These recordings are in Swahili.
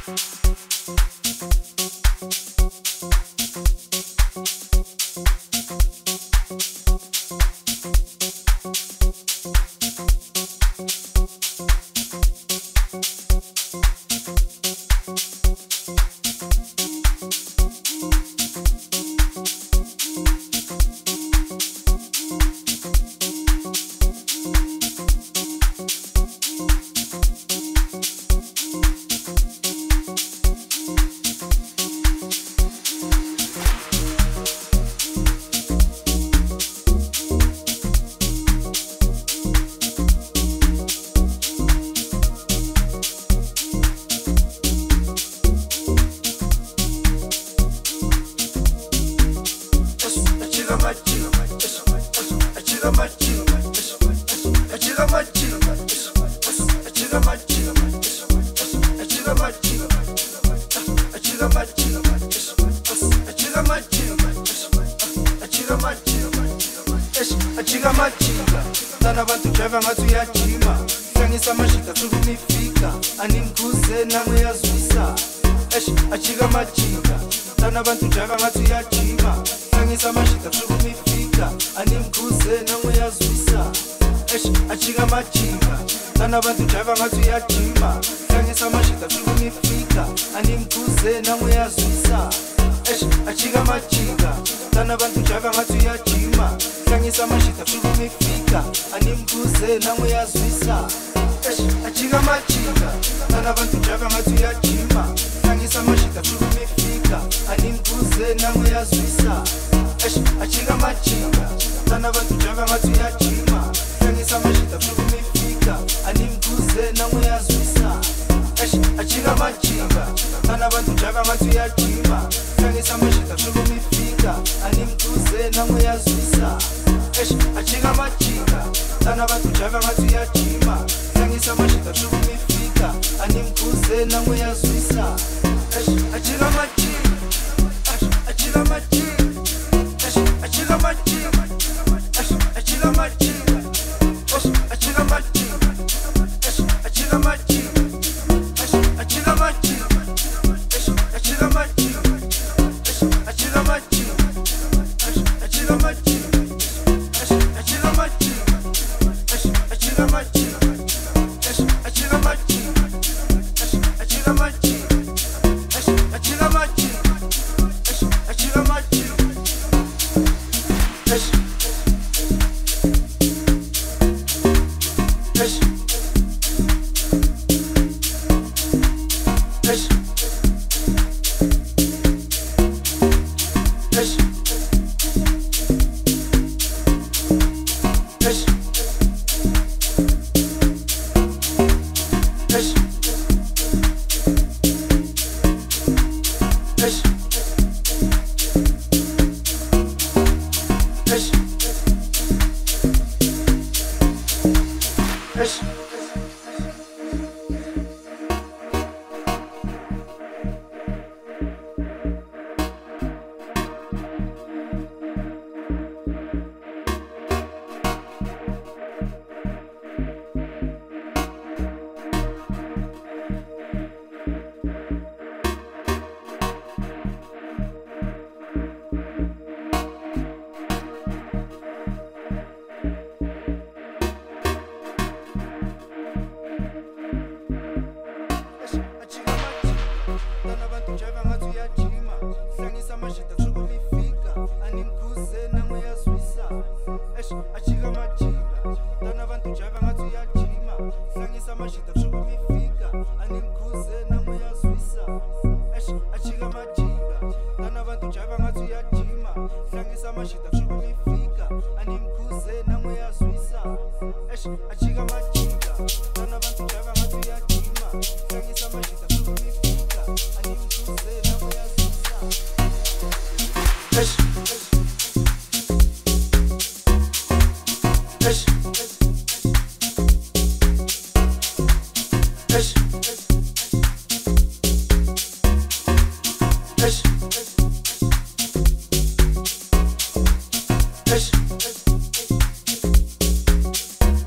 Sana bantu driver ngathi uyajima Hlangisa amashita sukumifika Animkhuze namwe yazwisa Achika majika Sana bantu driver ngathi uyajima Hlangisa amashita sukumifika Animkhuze namwe yazwisa Achika majika Sana bantu driver ngathi uyajima Hlangisa amashita sukumifika Animkhuze namwe yazwisa Achika majika Sana bantu driver ngathi uyajima Hlangisa amashita sukumifika Animkhuze namwe yazwisa Achika majika Sana bantu driver ngathi uyajima Hlangisa amashita sukumifika Animkhuze namwe yazwisa Achika majika Sana bantu driver ngathi uyajima Hlangisa amashita sukumifika Animkhuze namwe yazwisa Achika majika Sana bantu driver ngathi uyajima Hlangisa amashita sukumifika Animkhuze namwe yazwisa Achika majika Sana bantu driver ngathi uyajima Hlangisa amashita sukumifika Animkhuze namwe yazwisa Achika majika Achika majika Achika majika Achika majika Achika majika Achika majika Achika majika Achika majika Achika majika Achika majika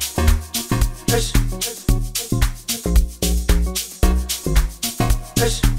Hush.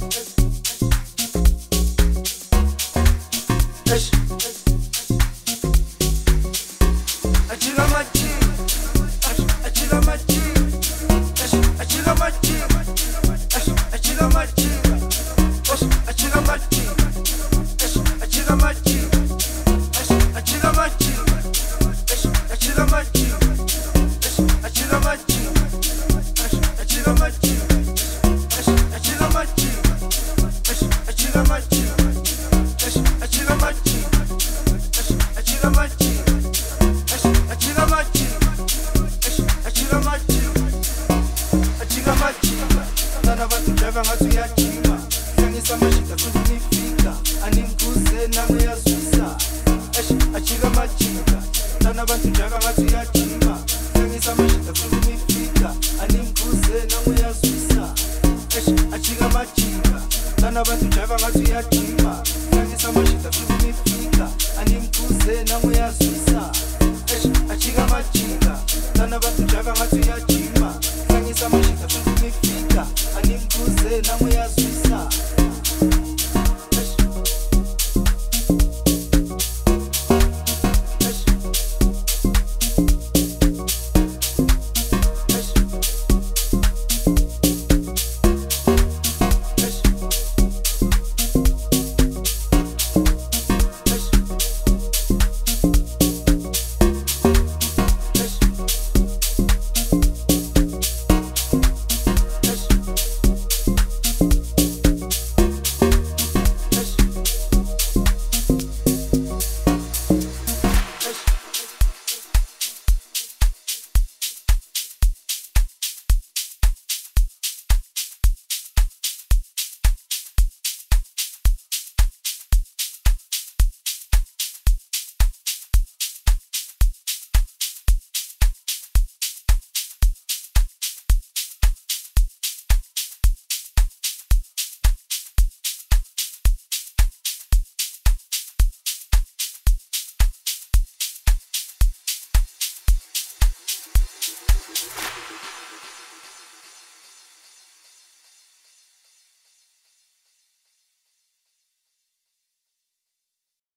Achika majika, tana bantu java ngatu ya chima.